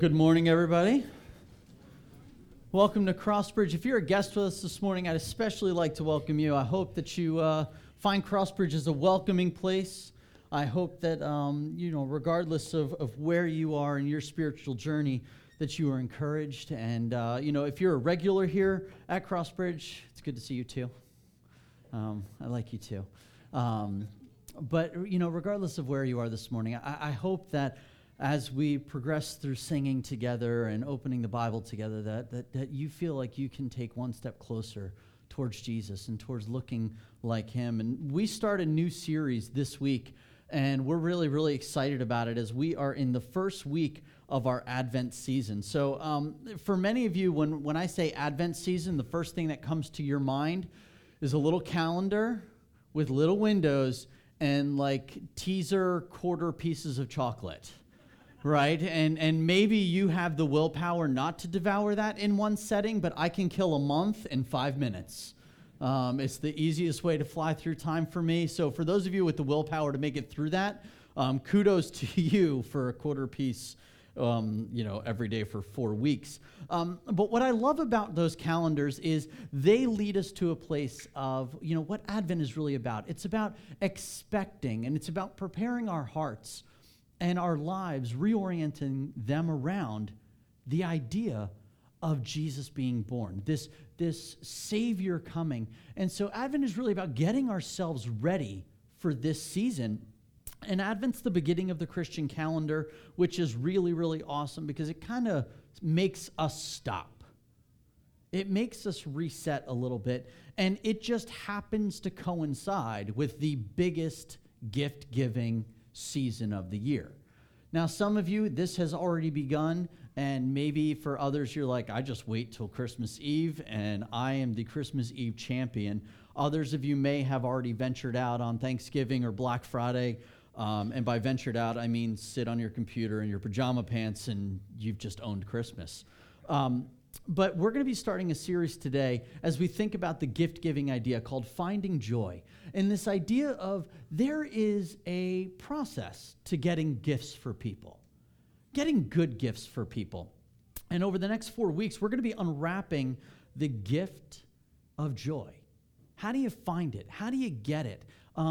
Good morning, everybody. Welcome to Crossbridge. If you're a guest with us this morning, I'd especially like to welcome you. I hope that you find Crossbridge as a welcoming place. I hope that, regardless of where you are in your spiritual journey, that you are encouraged. And, if you're a regular here at Crossbridge, it's good to see you too. I like you too. But regardless of where you are this morning, I hope that as we progress through singing together and opening the Bible together, that you feel like you can take one step closer towards Jesus and towards looking like him. And we start a new series this week, and we're really, really excited about it as we are in the first week of our Advent season. So for many of you, when I say Advent season, the first thing that comes to your mind is a little calendar with little windows and like teaser quarter pieces of chocolate. Right? And maybe you have the willpower not to devour that in one setting, but I can kill a month in 5 minutes. It's the easiest way to fly through time for me. So for those of you with the willpower to make it through that, kudos to you for a quarter piece, every day for 4 weeks. But what I love about those calendars is they lead us to a place of, what Advent is really about. It's about expecting, and it's about preparing our hearts and our lives, reorienting them around the idea of Jesus being born, this Savior coming. And so Advent is really about getting ourselves ready for this season. And Advent's the beginning of the Christian calendar, which is really, really awesome because it kind of makes us stop. It makes us reset a little bit, and it just happens to coincide with the biggest gift-giving season of the year. Now, some of you, this has already begun, and maybe for others, you're like, I just wait till Christmas Eve, and I am the Christmas Eve champion. Others of you may have already ventured out on Thanksgiving or Black Friday, and by ventured out, I mean sit on your computer in your pajama pants, and you've just owned Christmas. But we're going to be starting a series today as we think about the gift-giving idea called Finding Joy. And this idea of there is a process to getting gifts for people, getting good gifts for people. And over the next 4 weeks, we're going to be unwrapping the gift of joy. How do you find it? How do you get it?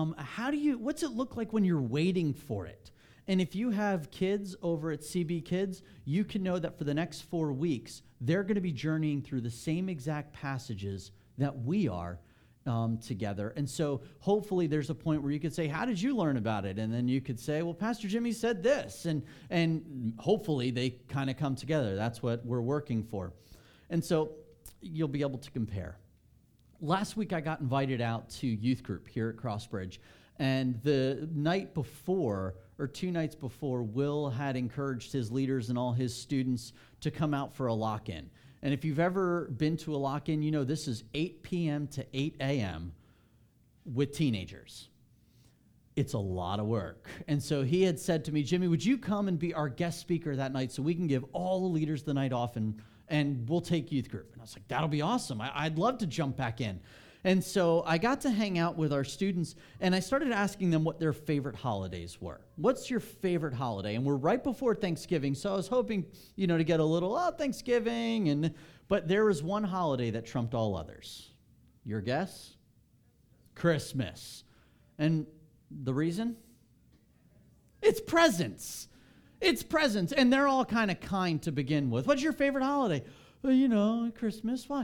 What's it look like when you're waiting for it? And if you have kids over at CB Kids, you can know that for the next 4 weeks, they're going to be journeying through the same exact passages that we are together. And so hopefully there's a point where you could say, how did you learn about it? And then you could say, well, Pastor Jimmy said this. And hopefully they kind of come together. That's what we're working for. And so you'll be able to compare. Last week I got invited out to youth group here at Crossbridge. And the night before, or 2 nights before, Will had encouraged his leaders and all his students to come out for a lock-in. And if you've ever been to a lock-in, you know this is 8 p.m. to 8 a.m. with teenagers. It's a lot of work. And so he had said to me, Jimmy, would you come and be our guest speaker that night so we can give all the leaders the night off and we'll take youth group? And I was like, that'll be awesome. I'd love to jump back in. And so I got to hang out with our students, and I started asking them what their favorite holidays were. What's your favorite holiday? And we're right before Thanksgiving, so I was hoping, to get a little, Thanksgiving. But there was one holiday that trumped all others. Your guess? Christmas. And the reason? It's presents. It's presents, and they're all kind of kind to begin with. What's your favorite holiday? Well, Christmas. Why?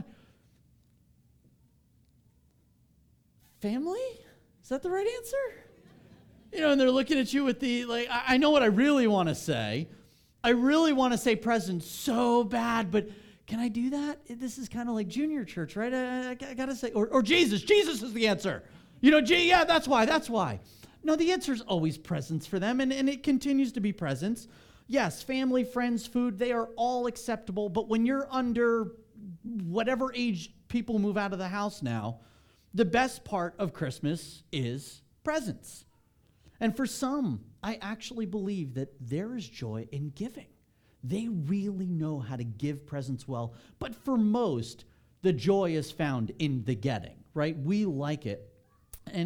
Family? Is that the right answer? And they're looking at you with I know what I really want to say. I really want to say presents so bad, but can I do that? This is kind of like junior church, right? I got to say, or Jesus. Jesus is the answer. Yeah, that's why. No, the answer is always presents for them, and it continues to be presents. Yes, family, friends, food, they are all acceptable, but when you're under whatever age people move out of the house now, the best part of Christmas is presents. And for some, I actually believe that there is joy in giving. They really know how to give presents well. But for most, the joy is found in the getting, right? We like it. And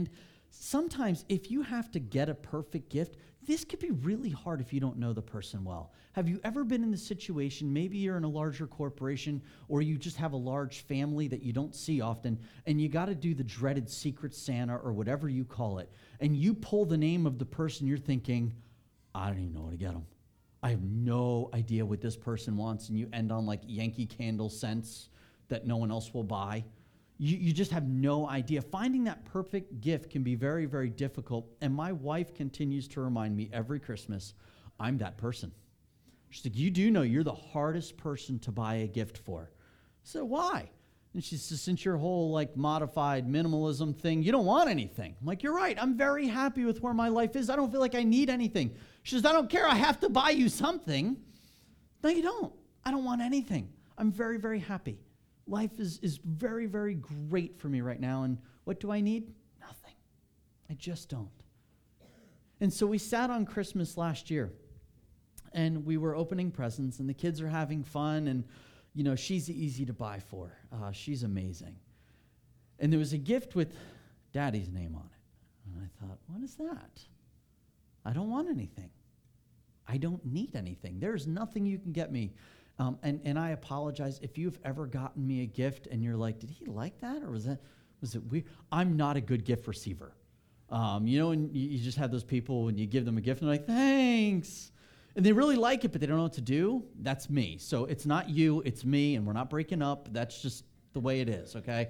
sometimes if you have to get a perfect gift, this could be really hard if you don't know the person well. Have you ever been in the situation, maybe you're in a larger corporation or you just have a large family that you don't see often, and you got to do the dreaded Secret Santa or whatever you call it, and you pull the name of the person you're thinking, I don't even know what to get them. I have no idea what this person wants, and you end on like Yankee Candle scents that no one else will buy. You just have no idea. Finding that perfect gift can be very, very difficult. And my wife continues to remind me every Christmas, I'm that person. She's like, you do know you're the hardest person to buy a gift for. So why? And she says, since your whole like modified minimalism thing, you don't want anything. I'm like, you're right. I'm very happy with where my life is. I don't feel like I need anything. She says, I don't care. I have to buy you something. No, you don't. I don't want anything. I'm very, very happy. Life is very, very great for me right now. And what do I need? Nothing. I just don't. And so we sat on Christmas last year, and we were opening presents, and the kids are having fun, and, you know, she's easy to buy for. She's amazing. And there was a gift with Daddy's name on it. And I thought, what is that? I don't want anything. I don't need anything. There's nothing you can get me. And I apologize if you've ever gotten me a gift and you're like, did he like that? Or was it weird? I'm not a good gift receiver. You know, and you just have those people when you give them a gift and they're like, thanks. And they really like it, but they don't know what to do. That's me. So it's not you, it's me, and we're not breaking up. That's just the way it is, okay?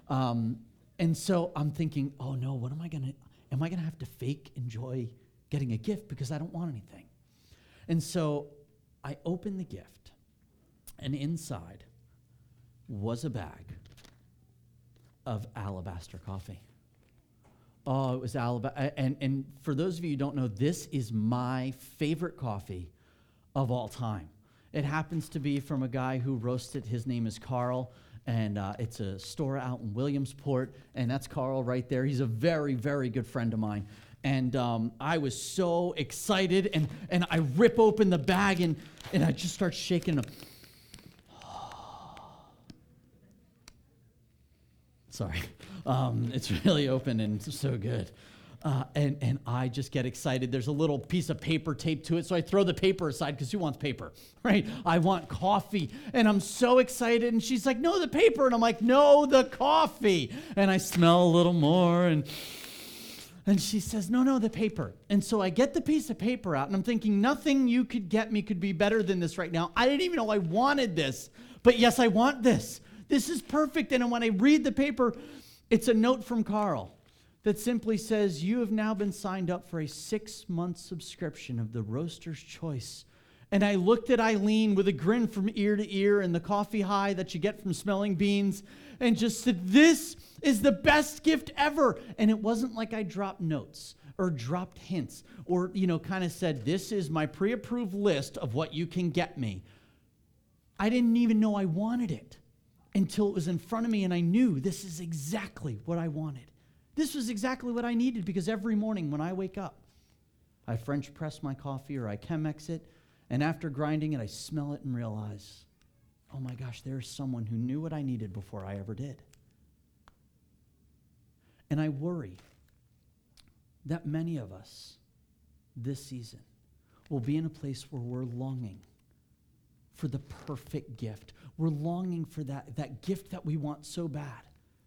And so I'm thinking, oh no, am I gonna have to fake enjoy getting a gift because I don't want anything? And so I opened the gift. And inside was a bag of Alabaster coffee. Oh, it was Alabaster. And for those of you who don't know, this is my favorite coffee of all time. It happens to be from a guy who roasted. His name is Carl, and it's a store out in Williamsport, and that's Carl right there. He's a very, very good friend of mine. And I was so excited, and I rip open the bag, and I just start shaking them. Sorry. It's really open and so good. And I just get excited. There's a little piece of paper taped to it, so I throw the paper aside because who wants paper, right? I want coffee, and I'm so excited. And she's like, no, the paper. And I'm like, no, the coffee. And I smell a little more, and she says, no, the paper. And so I get the piece of paper out, and I'm thinking, nothing you could get me could be better than this right now. I didn't even know I wanted this, but yes, I want this. This is perfect. And when I read the paper, it's a note from Carl that simply says, you have now been signed up for a 6-month subscription of the Roaster's Choice. And I looked at Eileen with a grin from ear to ear and the coffee high that you get from smelling beans and just said, this is the best gift ever. And it wasn't like I dropped notes or dropped hints or, kind of said, this is my pre-approved list of what you can get me. I didn't even know I wanted it until it was in front of me, and I knew this is exactly what I wanted. This was exactly what I needed, because every morning when I wake up, I French press my coffee or I Chemex it, and after grinding it, I smell it and realize, oh my gosh, there's someone who knew what I needed before I ever did. And I worry that many of us this season will be in a place where we're longing for the perfect gift. We're longing for that gift that we want so bad.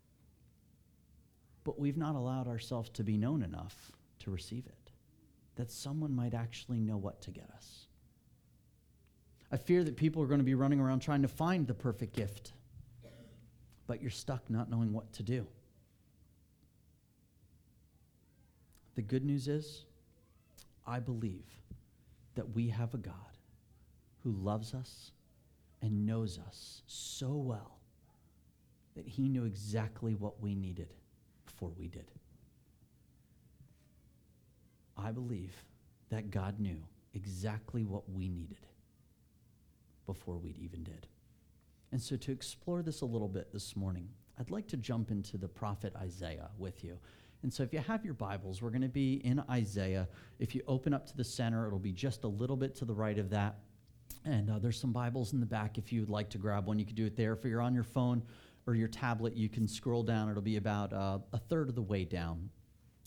But we've not allowed ourselves to be known enough to receive it, that someone might actually know what to get us. I fear that people are going to be running around trying to find the perfect gift, but you're stuck not knowing what to do. The good news is, I believe that we have a God who loves us and knows us so well that he knew exactly what we needed before we did. I believe that God knew exactly what we needed before we even did. And so to explore this a little bit this morning, I'd like to jump into the prophet Isaiah with you. And so if you have your Bibles, we're going to be in Isaiah. If you open up to the center, it'll be just a little bit to the right of that. And there's some Bibles in the back. If you would like to grab one, you can do it there. If you're on your phone or your tablet, you can scroll down. It'll be about a third of the way down.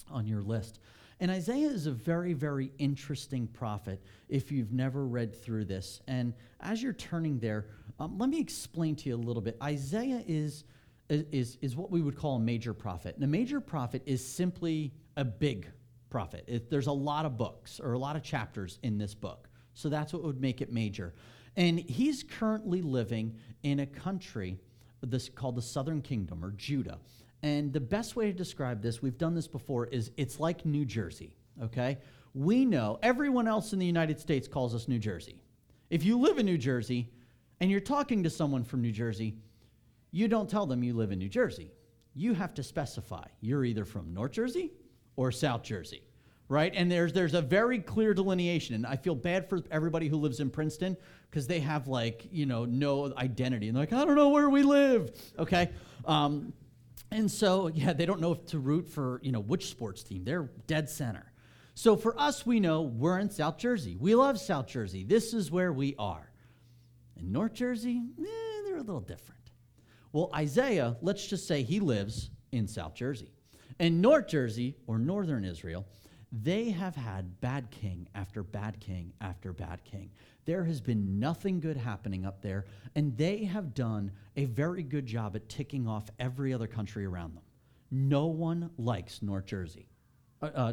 on your list. And Isaiah is a very, very interesting prophet if you've never read through this. And as you're turning there, let me explain to you a little bit. Isaiah is what we would call a major prophet. And a major prophet is simply a big prophet. There's a lot of books or a lot of chapters in this book. So that's what would make it major. And he's currently living in a country called the Southern Kingdom, or Judah. And the best way to describe this, we've done this before, is it's like New Jersey, okay? We know everyone else in the United States calls us New Jersey. If you live in New Jersey and you're talking to someone from New Jersey, you don't tell them you live in New Jersey. You have to specify. You're either from North Jersey or South Jersey, right? And there's a very clear delineation. And I feel bad for everybody who lives in Princeton because they have no identity. And they're like, I don't know where we live, okay? And so, they don't know if to root for, which sports team. They're dead center. So for us, we know we're in South Jersey. We love South Jersey. This is where we are. In North Jersey, they're a little different. Well, Isaiah, let's just say he lives in South Jersey. And North Jersey, or northern Israel, they have had bad king after bad king after bad king. There has been nothing good happening up there, and they have done a very good job at ticking off every other country around them. No one likes North Jersey. I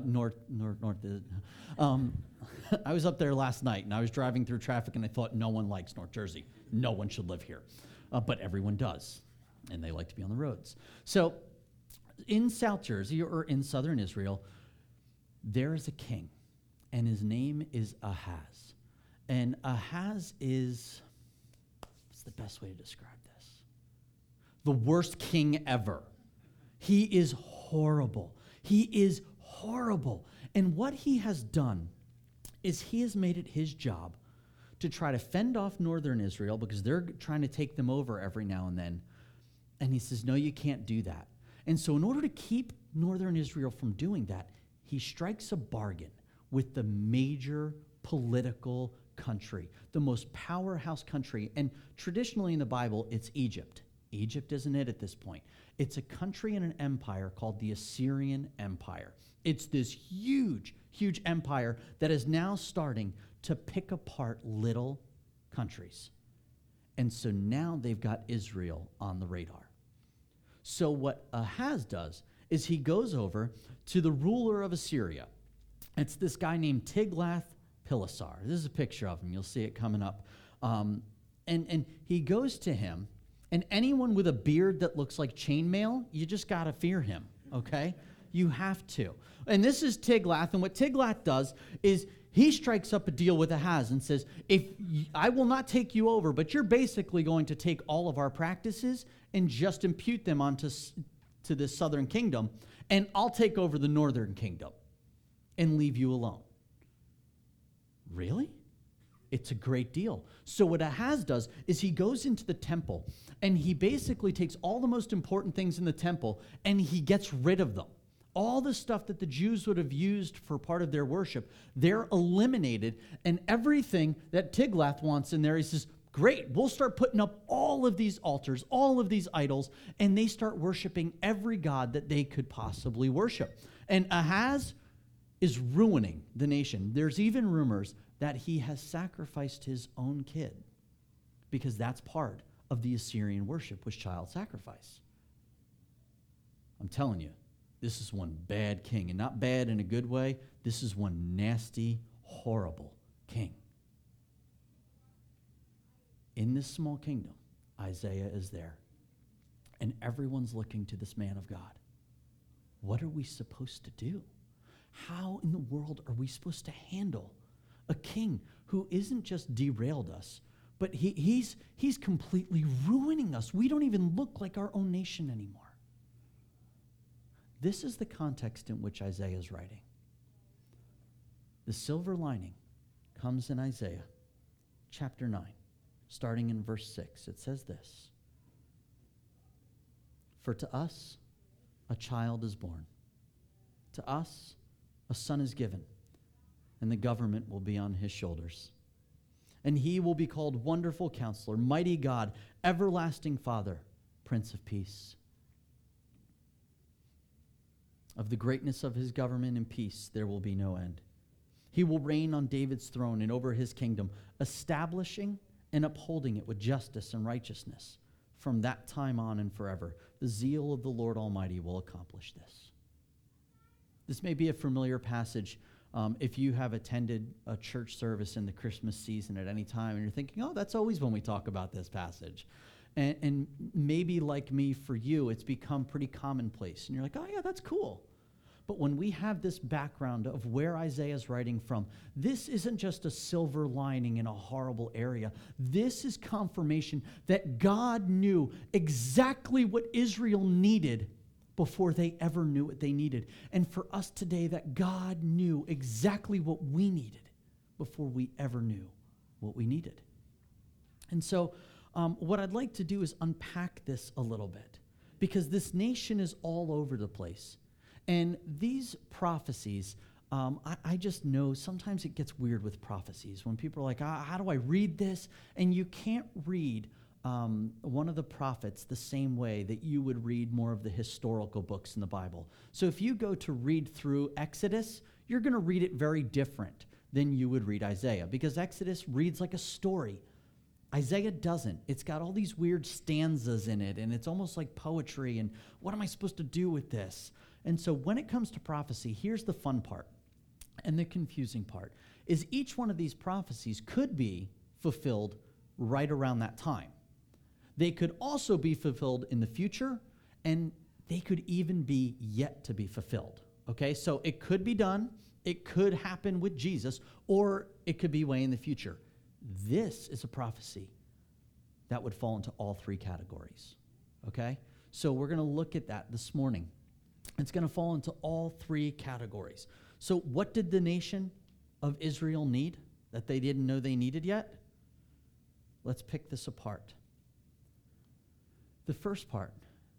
was up there last night, and I was driving through traffic, and I thought, no one likes North Jersey. No one should live here. But everyone does, and they like to be on the roads. So in South Jersey, or in southern Israel, there is a king, and his name is Ahaz. And Ahaz what's the best way to describe this? The worst king ever. He is horrible. He is horrible. And what he has done is he has made it his job to try to fend off northern Israel because they're trying to take them over every now and then. And he says, no, you can't do that. And so in order to keep northern Israel from doing that, he strikes a bargain with the major political country, the most powerhouse country. And traditionally in the Bible, it's Egypt. Egypt isn't it at this point. It's a country and an empire called the Assyrian Empire. It's this huge, huge empire that is now starting to pick apart little countries. And so now they've got Israel on the radar. So what Ahaz does is he goes over to the ruler of Assyria. It's this guy named Tiglath-Pileser. This is a picture of him. You'll see it coming up. And he goes to him, and anyone with a beard that looks like chainmail, you just got to fear him, okay? You have to. And this is Tiglath, and what Tiglath does is he strikes up a deal with Ahaz and says, I will not take you over, but you're basically going to take all of our practices and just impute them onto to this southern kingdom, and I'll take over the northern kingdom and leave you alone. Really? It's a great deal. So what Ahaz does is he goes into the temple, and he basically takes all the most important things in the temple, and he gets rid of them. All the stuff that the Jews would have used for part of their worship, they're eliminated, and everything that Tiglath wants in there, he says, great, we'll start putting up all of these altars, all of these idols, and they start worshiping every god that they could possibly worship. And Ahaz is ruining the nation. There's even rumors that he has sacrificed his own kid, because that's part of the Assyrian worship, was child sacrifice. I'm telling you, this is one bad king, and not bad in a good way. This is one nasty, horrible king. In this small kingdom, Isaiah is there, and everyone's looking to this man of God. What are we supposed to do? How in the world are we supposed to handle a king who isn't just derailed us, but he's completely ruining us? We don't even look like our own nation anymore. This is the context in which Isaiah is writing. The silver lining comes in Isaiah chapter 9, starting in verse 6. It says this: For to us a child is born, to us a son is given, and the government will be on his shoulders. And he will be called Wonderful Counselor, Mighty God, Everlasting Father, Prince of Peace. Of the greatness of his government and peace, there will be no end. He will reign on David's throne and over his kingdom, establishing and upholding it with justice and righteousness. From that time on and forever, the zeal of the Lord Almighty will accomplish this. This may be a familiar passage if you have attended a church service in the Christmas season at any time, and you're thinking, oh, that's always when we talk about this passage. And maybe like me, for you, it's become pretty commonplace. And you're like, oh, yeah, that's cool. But when we have this background of where Isaiah's writing from, this isn't just a silver lining in a horrible area. This is confirmation that God knew exactly what Israel needed before they ever knew what they needed. And for us today, that God knew exactly what we needed before we ever knew what we needed. And so what I'd like to do is unpack this a little bit, because this nation is all over the place. And these prophecies, I just know sometimes it gets weird with prophecies when people are like, how do I read this? And you can't read one of the prophets the same way that you would read more of the historical books in the Bible. So if you go to read through Exodus, you're going to read it very different than you would read Isaiah, because Exodus reads like a story. Isaiah doesn't. It's got all these weird stanzas in it, and it's almost like poetry, and what am I supposed to do with this? And so when it comes to prophecy, here's the fun part and the confusing part, is each one of these prophecies could be fulfilled right around that time. They could also be fulfilled in the future, and they could even be yet to be fulfilled. Okay, so it could be done, it could happen with Jesus, or it could be way in the future. This is a prophecy that would fall into all three categories. Okay, so we're going to look at that this morning. It's going to fall into all three categories. So what did the nation of Israel need that they didn't know they needed yet? Let's pick this apart. The first part,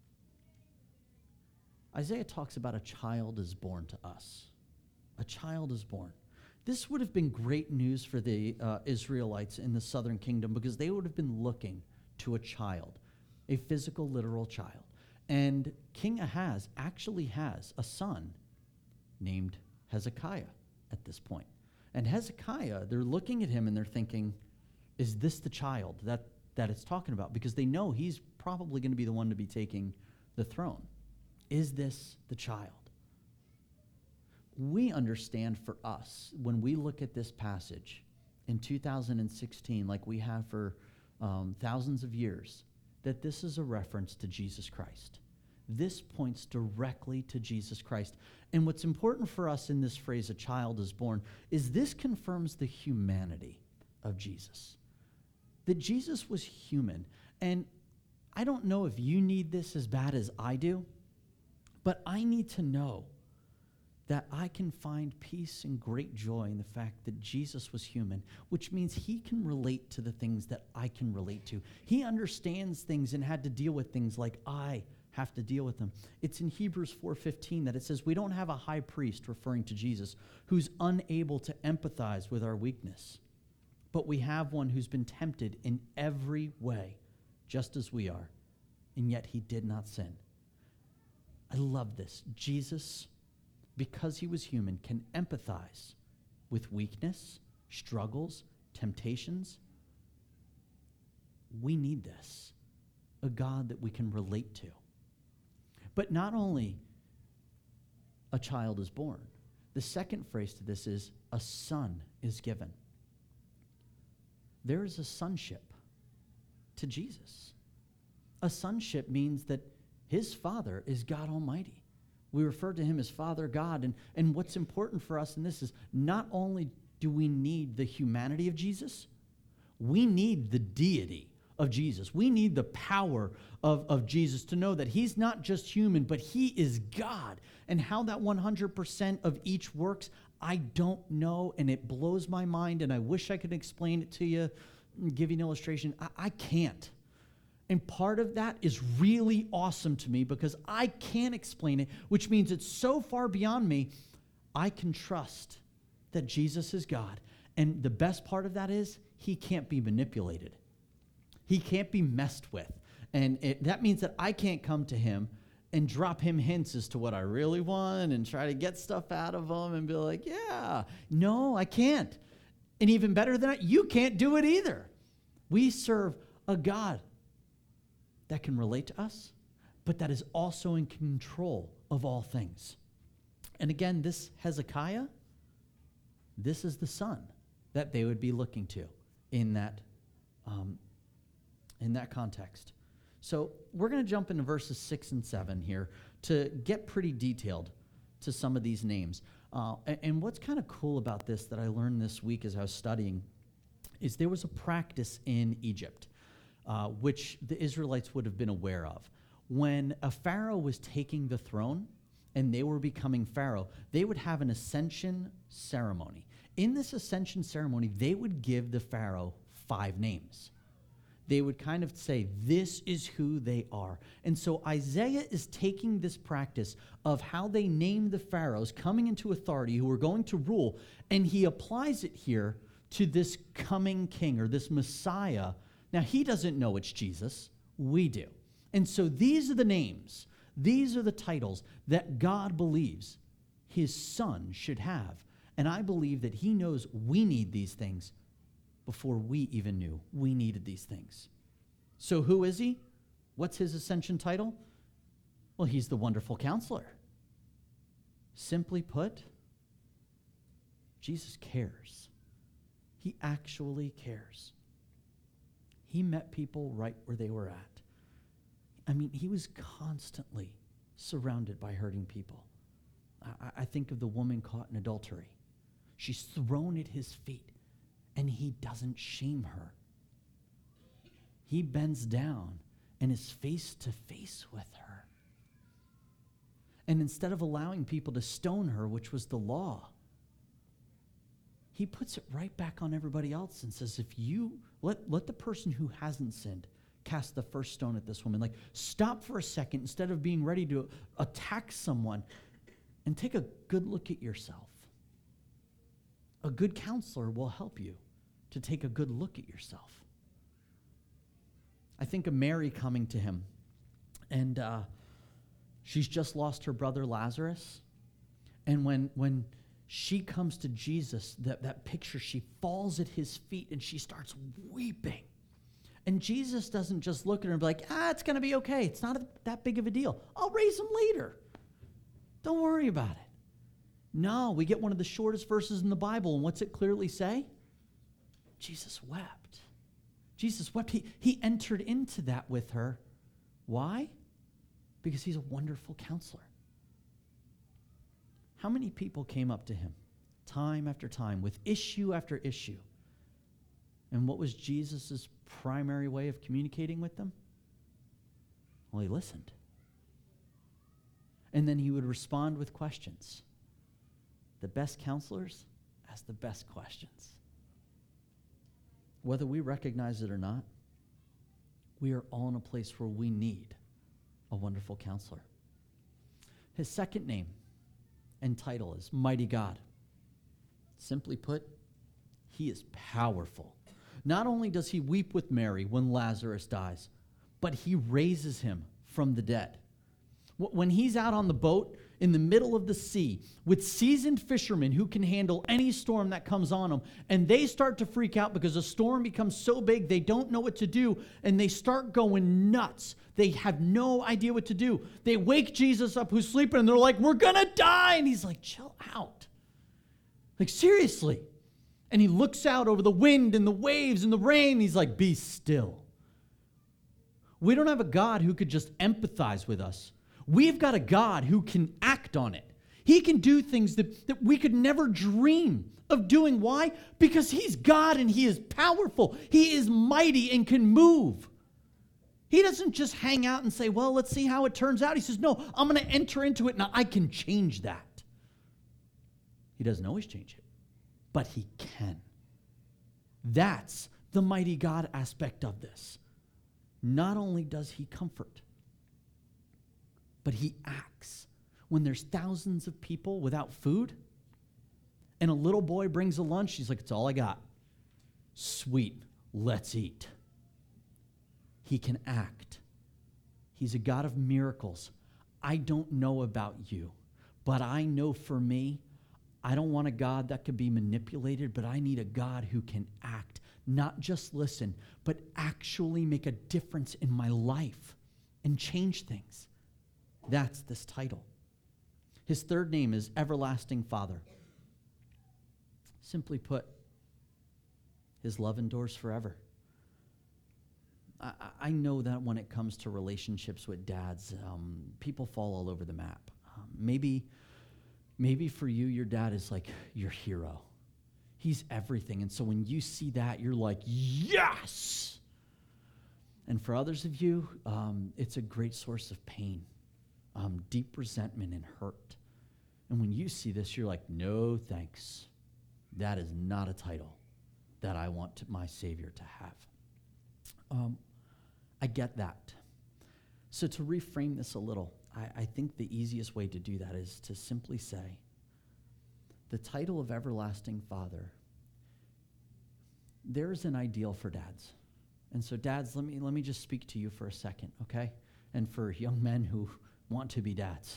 Isaiah talks about a child is born to us. A child is born. This would have been great news for the Israelites in the southern kingdom, because they would have been looking to a child, a physical, literal child. And King Ahaz actually has a son named Hezekiah at this point. And Hezekiah, they're looking at him and they're thinking, is this the child that it's talking about? Because they know he's probably going to be the one to be taking the throne. Is this the child? We understand for us, when we look at this passage in 2016, like we have for thousands of years, that this is a reference to Jesus Christ. This points directly to Jesus Christ. And what's important for us in this phrase, a child is born, is this confirms the humanity of Jesus. That Jesus was human. And I don't know if you need this as bad as I do, but I need to know that I can find peace and great joy in the fact that Jesus was human, which means he can relate to the things that I can relate to. He understands things and had to deal with things like I have to deal with them. It's in Hebrews 4:15 that it says we don't have a high priest, referring to Jesus, who's unable to empathize with our weakness, but we have one who's been tempted in every way, just as we are, and yet he did not sin. I love this. Jesus, because he was human, can empathize with weakness, struggles, temptations. We need this, a God that we can relate to. But not only a child is born, the second phrase to this is a son is given. There is a sonship to Jesus. A sonship means that his Father is God Almighty. We refer to him as Father God. And what's important for us in this is not only do we need the humanity of Jesus, we need the deity of Jesus. We need the power of Jesus to know that he's not just human, but he is God. And how that 100% of each works, I don't know, and it blows my mind, and I wish I could explain it to you and give you an illustration. I can't. And part of that is really awesome to me because I can't explain it, which means it's so far beyond me. I can trust that Jesus is God. And the best part of that is he can't be manipulated. He can't be messed with. And that means that I can't come to him and drop him hints as to what I really want and try to get stuff out of him and be like, yeah, no, I can't. And even better than that, you can't do it either. We serve a God that can relate to us, but that is also in control of all things. And again, this Hezekiah, this is the son that they would be looking to in that context. So we're going to jump into verses 6 and 7 here to get pretty detailed to some of these names. And what's kind of cool about this that I learned this week as I was studying is there was a practice in Egypt, which the Israelites would have been aware of. When a pharaoh was taking the throne and they were becoming pharaoh, they would have an ascension ceremony. In this ascension ceremony, they would give the pharaoh 5 names. They would kind of say, this is who they are. And so Isaiah is taking this practice of how they name the pharaohs coming into authority who are going to rule, and he applies it here to this coming king or this Messiah. Now, he doesn't know it's Jesus. We do. And so these are the names, these are the titles that God believes his son should have. And I believe that he knows we need these things before we even knew we needed these things. So who is he? What's his ascension title? Well, he's the Wonderful Counselor. Simply put, Jesus cares. He actually cares. He met people right where they were at. I mean, he was constantly surrounded by hurting people. I think of the woman caught in adultery. She's thrown at his feet, and he doesn't shame her. He bends down and is face to face with her. And instead of allowing people to stone her, which was the law, he puts it right back on everybody else and says, if you let the person who hasn't sinned cast the first stone at this woman. Like, stop for a second instead of being ready to attack someone and take a good look at yourself. A good counselor will help you to take a good look at yourself. I think of Mary coming to him, and she's just lost her brother Lazarus. And when she comes to Jesus, that picture, she falls at his feet and she starts weeping. And Jesus doesn't just look at her and be like, it's going to be okay. It's not that big of a deal. I'll raise him later. Don't worry about it. No, we get one of the shortest verses in the Bible, and what's it clearly say? Jesus wept. Jesus wept. He entered into that with her. Why? Because he's a wonderful counselor. How many people came up to him time after time with issue after issue? And what was Jesus' primary way of communicating with them? Well, he listened. And then he would respond with questions. The best counselors ask the best questions. Whether we recognize it or not, we are all in a place where we need a wonderful counselor. His second name and title is Mighty God. Simply put, he is powerful. Not only does he weep with Mary when Lazarus dies, but he raises him from the dead. When he's out on the boat in the middle of the sea with seasoned fishermen who can handle any storm that comes on them, and they start to freak out because the storm becomes so big they don't know what to do, and they start going nuts. They have no idea what to do. They wake Jesus up who's sleeping, and they're like, we're going to die. And he's like, chill out. Like, seriously. And he looks out over the wind and the waves and the rain. And he's like, be still. We don't have a God who could just empathize with us. We've got a God who can act on it. He can do things that we could never dream of doing. Why? Because he's God and he is powerful. He is mighty and can move. He doesn't just hang out and say, well, let's see how it turns out. He says, no, I'm going to enter into it. Now I can change that. He doesn't always change it, but he can. That's the mighty God aspect of this. Not only does he comfort, but he acts. When there's thousands of people without food, and a little boy brings a lunch, he's like, it's all I got. Sweet, let's eat. He can act. He's a God of miracles. I don't know about you, but I know for me, I don't want a God that could be manipulated, but I need a God who can act, not just listen, but actually make a difference in my life and change things. That's this title. His third name is Everlasting Father. Simply put, his love endures forever. I know that when it comes to relationships with dads, people fall all over the map. Maybe for you, your dad is like your hero. He's everything. And so when you see that, you're like, yes! And for others of you, it's a great source of pain, deep resentment and hurt. And when you see this, you're like, no thanks. That is not a title that I want my Savior to have. I get that. So to reframe this a little, I think the easiest way to do that is to simply say, the title of Everlasting Father, there's an ideal for dads. And so dads, let me just speak to you for a second, okay? And for young men who want to be dads.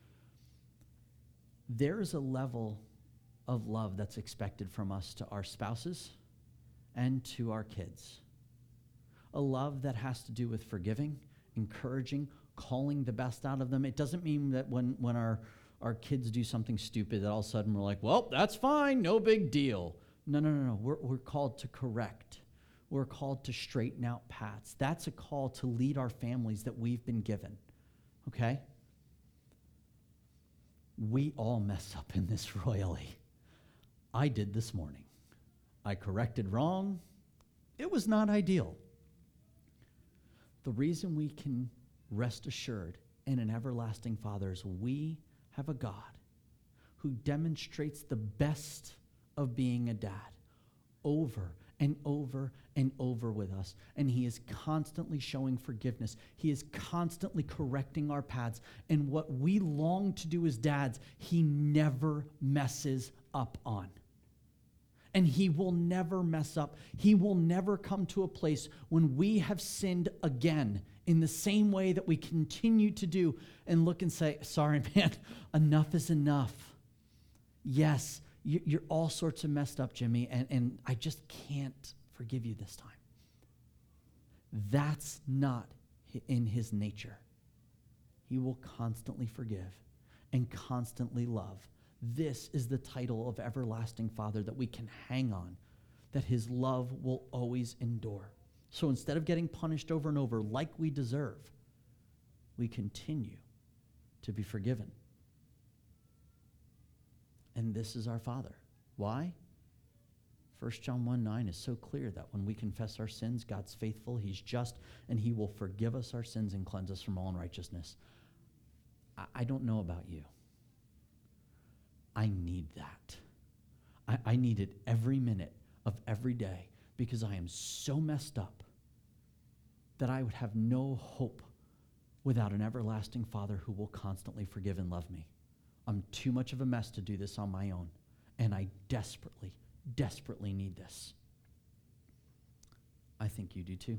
There is a level of love that's expected from us to our spouses and to our kids. A love that has to do with forgiving, encouraging, calling the best out of them. It doesn't mean that when our kids do something stupid that all of a sudden we're like, well, that's fine, no big deal. No. We're called to correct. We're called to straighten out paths. That's a call to lead our families that we've been given, okay? We all mess up in this royally. I did this morning. I corrected wrong. It was not ideal. The reason we can rest assured in an everlasting Father is we have a God who demonstrates the best of being a dad over and over and over with us. And he is constantly showing forgiveness. He is constantly correcting our paths. And what we long to do as dads, he never messes up on. And he will never mess up. He will never come to a place when we have sinned again in the same way that we continue to do and look and say, sorry, man, enough is enough. Yes, you're all sorts of messed up, Jimmy, and I just can't forgive you this time. That's not in his nature. He will constantly forgive and constantly love. This is the title of Everlasting Father that we can hang on, that his love will always endure. So instead of getting punished over and over like we deserve, we continue to be forgiven. And this is our Father. Why? 1 John 1:9 is so clear that when we confess our sins, God's faithful, he's just, and he will forgive us our sins and cleanse us from all unrighteousness. I don't know about you. I need that. I need it every minute of every day because I am so messed up that I would have no hope without an everlasting Father who will constantly forgive and love me. I'm too much of a mess to do this on my own, and I desperately, desperately need this. I think you do too.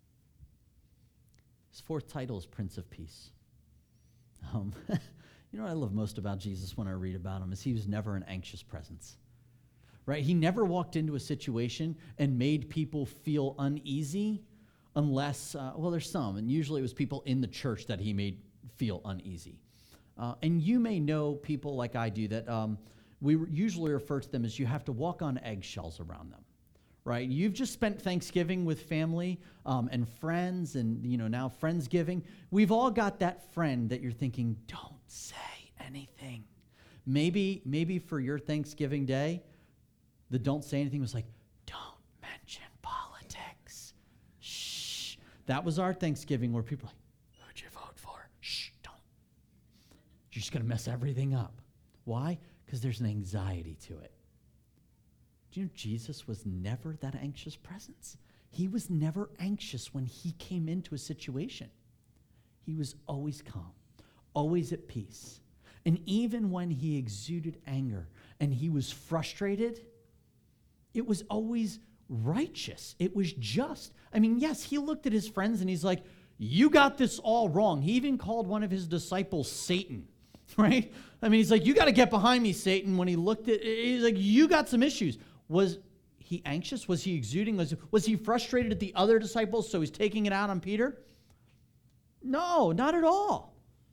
His fourth title is Prince of Peace. You know what I love most about Jesus when I read about him is he was never an anxious presence, right? He never walked into a situation and made people feel uneasy unless, well, there's some, and usually it was people in the church that he made feel uneasy. And you may know people like I do that we usually refer to them as you have to walk on eggshells around them, right? You've just spent Thanksgiving with family and friends and, now Friendsgiving. We've all got that friend that you're thinking, don't say anything. Maybe for your Thanksgiving day, the don't say anything was like, don't mention politics. Shh. That was our Thanksgiving where people are like, who'd you vote for? Shh, don't. You're just going to mess everything up. Why? Because there's an anxiety to it. Do you know Jesus was never that anxious presence? He was never anxious when he came into a situation. He was always calm, always at peace. And even when he exuded anger and he was frustrated, it was always righteous. It was just. I mean, yes, he looked at his friends and he's like, you got this all wrong. He even called one of his disciples Satan, right? I mean, he's like, you got to get behind me, Satan. When he looked at, he's like, you got some issues. Was he anxious? Was he exuding? Was he frustrated at the other disciples, so he's taking it out on Peter? No, not at all.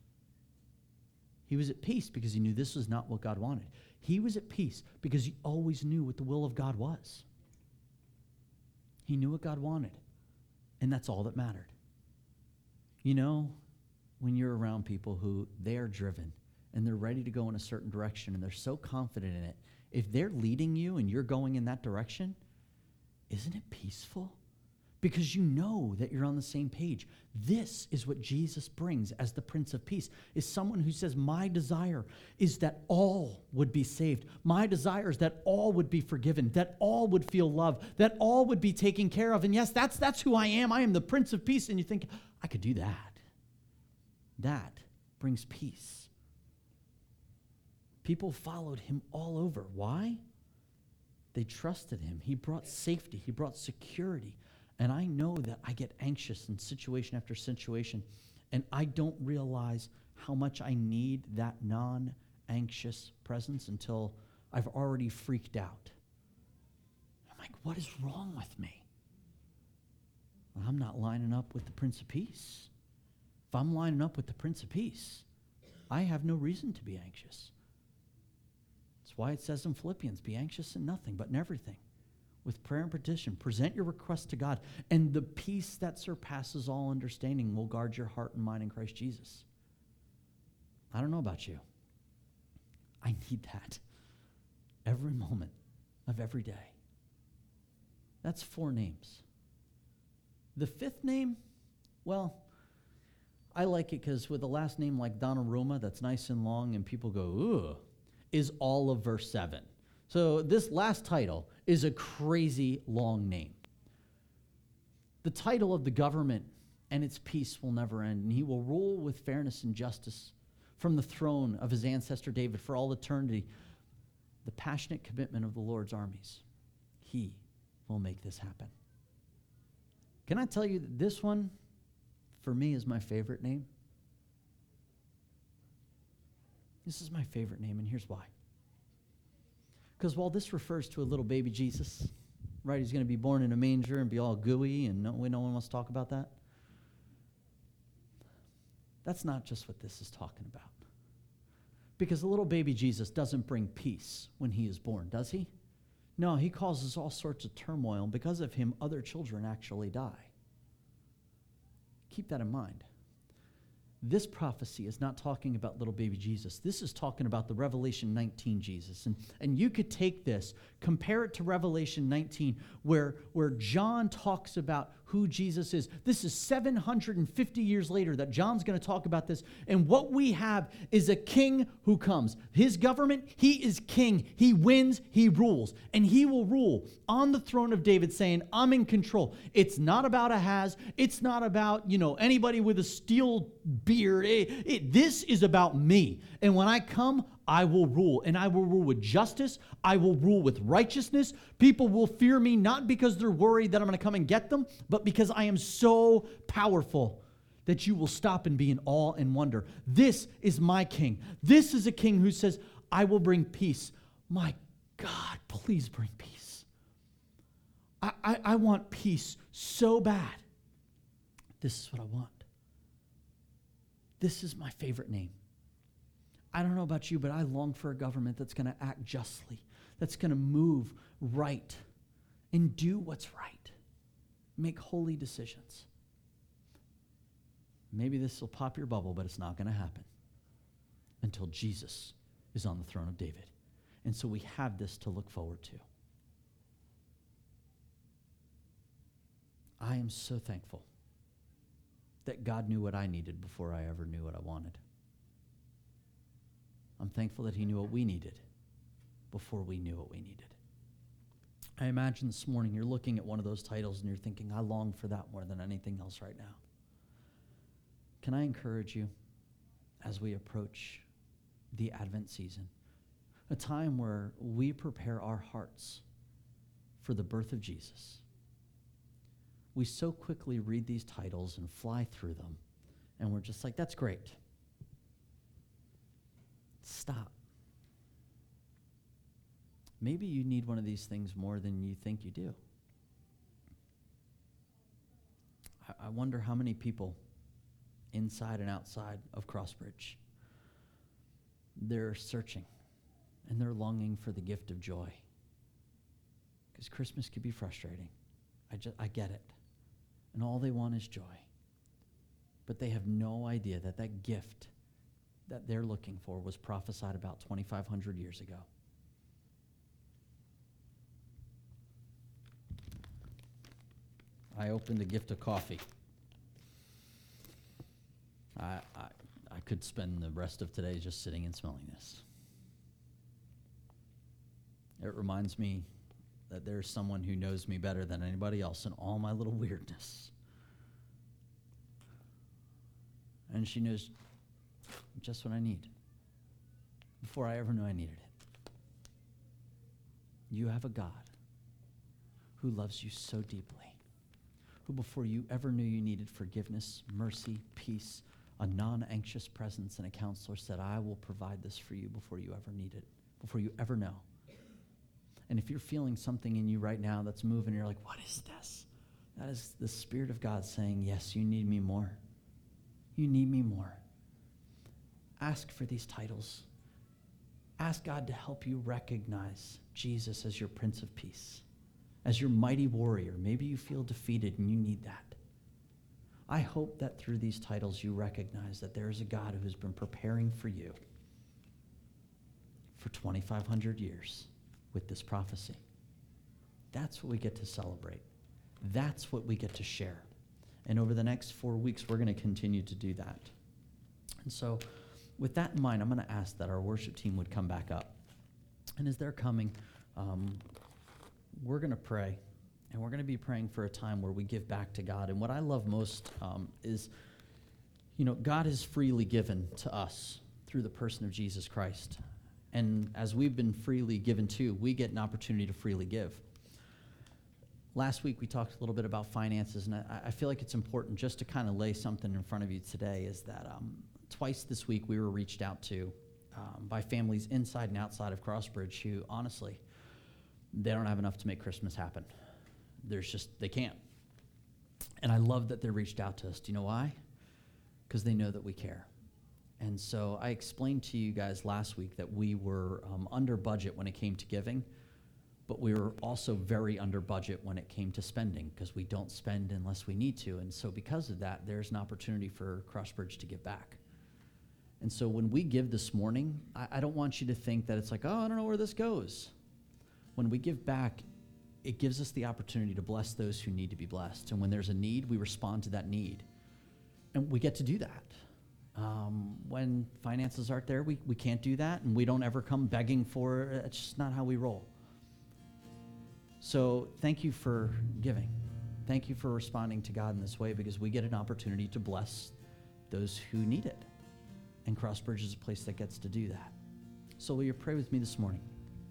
He was at peace because he knew this was not what God wanted. He was at peace because he always knew what the will of God was. He knew what God wanted, and that's all that mattered. You know, when you're around people who they are driven and they're ready to go in a certain direction and they're so confident in it, if they're leading you and you're going in that direction, isn't it peaceful? Because you know that you're on the same page. This is what Jesus brings as the Prince of Peace, is someone who says, my desire is that all would be saved. My desire is that all would be forgiven, that all would feel love, that all would be taken care of. And yes, that's who I am. I am the Prince of Peace. And you think, I could do that. That brings peace. People followed him all over. Why? They trusted him. He brought safety. He brought security. And I know that I get anxious in situation after situation, and I don't realize how much I need that non-anxious presence until I've already freaked out. I'm like, what is wrong with me? Well, I'm not lining up with the Prince of Peace. If I'm lining up with the Prince of Peace, I have no reason to be anxious. That's why it says in Philippians, be anxious in nothing, but in everything. With prayer and petition, present your request to God, and the peace that surpasses all understanding will guard your heart and mind in Christ Jesus. I don't know about you. I need that every moment of every day. That's 4 names. The 5th name, well, I like it because with a last name like Donnarumma, that's nice and long, and people go, ugh, is all of verse 7. So this last title is a crazy long name. The title of the government and its peace will never end, and he will rule with fairness and justice from the throne of his ancestor David for all eternity. The passionate commitment of the Lord's armies. He will make this happen. Can I tell you that this one, for me, is my favorite name? This is my favorite name, and here's why. Because while this refers to a little baby Jesus, right, he's going to be born in a manger and be all gooey, and no one wants to talk about that. That's not just what this is talking about. Because the little baby Jesus doesn't bring peace when he is born, does he? No, he causes all sorts of turmoil, and because of him, other children actually die. Keep that in mind. This prophecy is not talking about little baby Jesus. This is talking about the Revelation 19 Jesus. And you could take this, compare it to Revelation 19, where John talks about who Jesus is. This is 750 years later that John's going to talk about this. And what we have is a king who comes. His government, he is king. He wins, he rules. And he will rule on the throne of David saying, I'm in control. It's not about Ahaz. It's not about, anybody with a steel beard. This is about me. And when I come, I will rule, and I will rule with justice. I will rule with righteousness. People will fear me not because they're worried that I'm going to come and get them, but because I am so powerful that you will stop and be in awe and wonder. This is my king. This is a king who says, I will bring peace. My God, please bring peace. I want peace so bad. This is what I want. This is my favorite name. I don't know about you, but I long for a government that's going to act justly, that's going to move right and do what's right, make holy decisions. Maybe this will pop your bubble, but it's not going to happen until Jesus is on the throne of David. And so we have this to look forward to. I am so thankful that God knew what I needed before I ever knew what I wanted. I'm thankful that he knew what we needed before we knew what we needed. I imagine this morning you're looking at one of those titles and you're thinking, I long for that more than anything else right now. Can I encourage you as we approach the Advent season, a time where we prepare our hearts for the birth of Jesus? we so quickly read these titles and fly through them, and we're just like, that's great. Stop. Maybe you need one of these things more than you think you do. I wonder how many people inside and outside of Crossbridge, they're searching and they're longing for the gift of joy. Because Christmas can be frustrating. I get it. And all they want is joy. But they have no idea that that gift that they're looking for was prophesied about 2,500 years ago. I opened a gift of coffee. I could spend the rest of today just sitting and smelling this. It reminds me that there's someone who knows me better than anybody else in all my little weirdness. And she knows just what I need before I ever knew I needed it. You have a God who loves you so deeply, who before you ever knew you needed forgiveness, mercy, peace, a non-anxious presence, and a counselor said, I will provide this for you before you ever need it, before you ever know. And if you're feeling something in you right now that's moving, you're like, what is this? That is the Spirit of God saying, yes, you need me more. You need me more. Ask for these titles. Ask God to help you recognize Jesus as your Prince of Peace, as your mighty warrior. Maybe you feel defeated and you need that. I hope that through these titles you recognize that there is a God who has been preparing for you for 2,500 years with this prophecy. That's what we get to celebrate. That's what we get to share. And over the next 4 weeks, we're going to continue to do that. And so with that in mind, I'm going to ask that our worship team would come back up. And as they're coming, we're going to pray. And we're going to be praying for a time where we give back to God. And what I love most is, God has freely given to us through the person of Jesus Christ. And as we've been freely given to, we get an opportunity to freely give. Last week, we talked a little bit about finances, and I feel like it's important just to kind of lay something in front of you today, is that twice this week we were reached out to by families inside and outside of Crossbridge who, honestly, they don't have enough to make Christmas happen. They can't. And I love that they reached out to us. Do you know why? Because they know that we care. And so I explained to you guys last week that we were under budget when it came to giving, but we were also very under budget when it came to spending, because we don't spend unless we need to. And so because of that, there's an opportunity for Crossbridge to give back. And so when we give this morning, I don't want you to think that it's like, oh, I don't know where this goes. When we give back, it gives us the opportunity to bless those who need to be blessed. And when there's a need, we respond to that need. And we get to do that. When finances aren't there, we can't do that, and we don't ever come begging for it. It's just not how we roll. So thank you for giving. Thank you for responding to God in this way, because we get an opportunity to bless those who need it. And Crossbridge is a place that gets to do that. So will you pray with me this morning?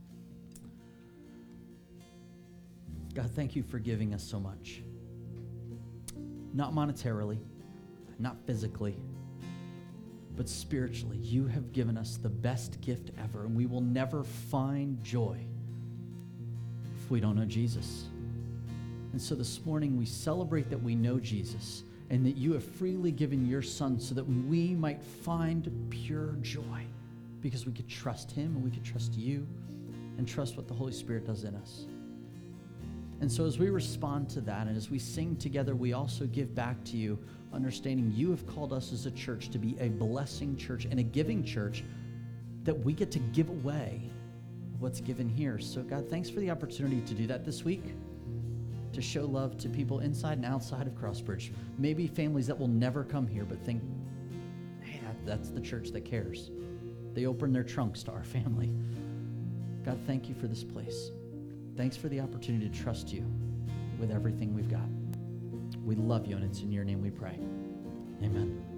God, thank you for giving us so much. Not monetarily, not physically, but spiritually. You have given us the best gift ever, and we will never find joy if we don't know Jesus. And so this morning we celebrate that we know Jesus and that you have freely given your Son so that we might find pure joy, because we could trust him and we could trust you and trust what the Holy Spirit does in us. And so as we respond to that and as we sing together, we also give back to you, understanding you have called us as a church to be a blessing church and a giving church, that we get to give away what's given here. So God, thanks for the opportunity to do that this week, to show love to people inside and outside of Crossbridge. Maybe families that will never come here but think, hey, that's the church that cares. They open their trunks to our family. God, thank you for this place. Thanks for the opportunity to trust you with everything we've got. We love you, and it's in your name we pray. Amen.